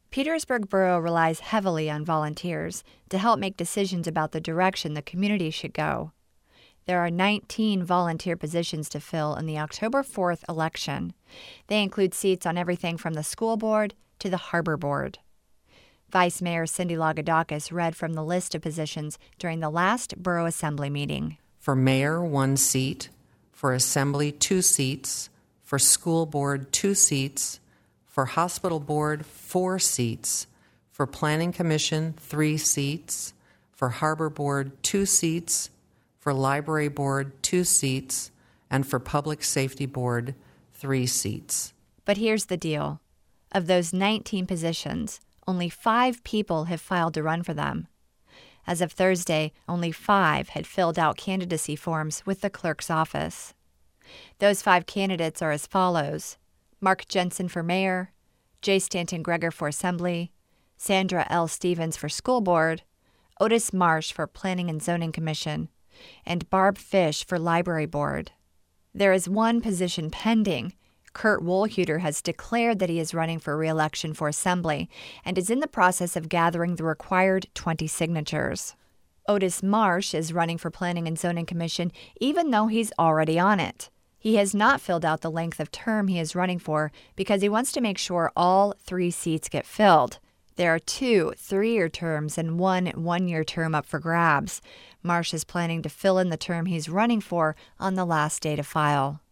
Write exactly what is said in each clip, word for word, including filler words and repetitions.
Petersburg Borough relies heavily on volunteers to help make decisions about the direction the community should go. There are nineteen volunteer positions to fill in the October fourth election. They include seats on everything from the school board to the harbor board. Vice Mayor Cindy Lagodakis read from the list of positions during the last Borough Assembly meeting. For mayor, one seat. For assembly, two seats. For school board, two seats. For hospital board, four seats. For planning commission, three seats. For harbor board, two seats. For library board, two seats. And for public safety board, three seats. But here's the deal. Of those nineteen positions, only five people have filed to run for them. As of Thursday, only five had filled out candidacy forms with the clerk's office. Those five candidates are as follows: Mark Jensen for mayor, J. Stanton Greger for assembly, Sandra L. Stevens for school board, Otis Marsh for planning and zoning commission, and Barb Fish for library board. There is one position pending. Kurt Wohlhuter has declared that he is running for re-election for assembly and is in the process of gathering the required twenty signatures. Otis Marsh is running for planning and zoning commission even though he's already on it. He has not filled out the length of term he is running for because he wants to make sure all three seats get filled. There are two three-year terms and one one-year term up for grabs. Marsh is planning to fill in the term he's running for on the last day to file.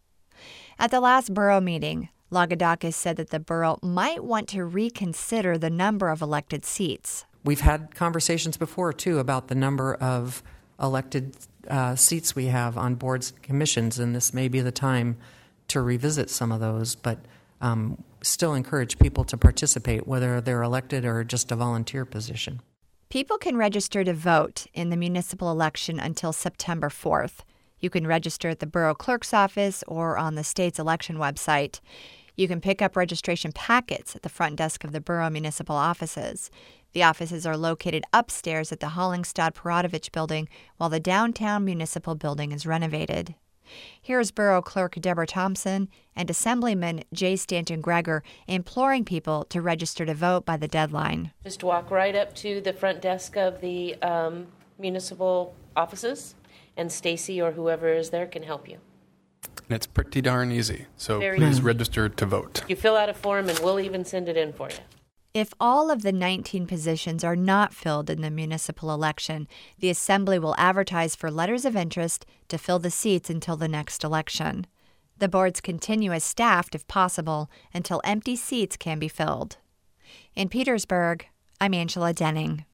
At the last borough meeting, Lagodakis said that the borough might want to reconsider the number of elected seats. We've had conversations before, too, about the number of elected uh, seats we have on boards and commissions, and this may be the time to revisit some of those, but um, still encourage people to participate, whether they're elected or just a volunteer position. People can register to vote in the municipal election until September fourth. You can register at the borough clerk's office or on the state's election website. You can pick up registration packets at the front desk of the borough municipal offices. The offices are located upstairs at the Hollingstad-Perodovich building while the downtown municipal building is renovated. Here's Borough Clerk Deborah Thompson and Assemblyman J. Stanton Greger imploring people to register to vote by the deadline. Just walk right up to the front desk of the um, municipal offices, and Stacy or whoever is there can help you. And it's pretty darn easy, so Very please easy. register to vote. You fill out a form and we'll even send it in for you. If all of the nineteen positions are not filled in the municipal election, the Assembly will advertise for letters of interest to fill the seats until the next election. The boards continue as staffed if possible until empty seats can be filled. In Petersburg, I'm Angela Denning.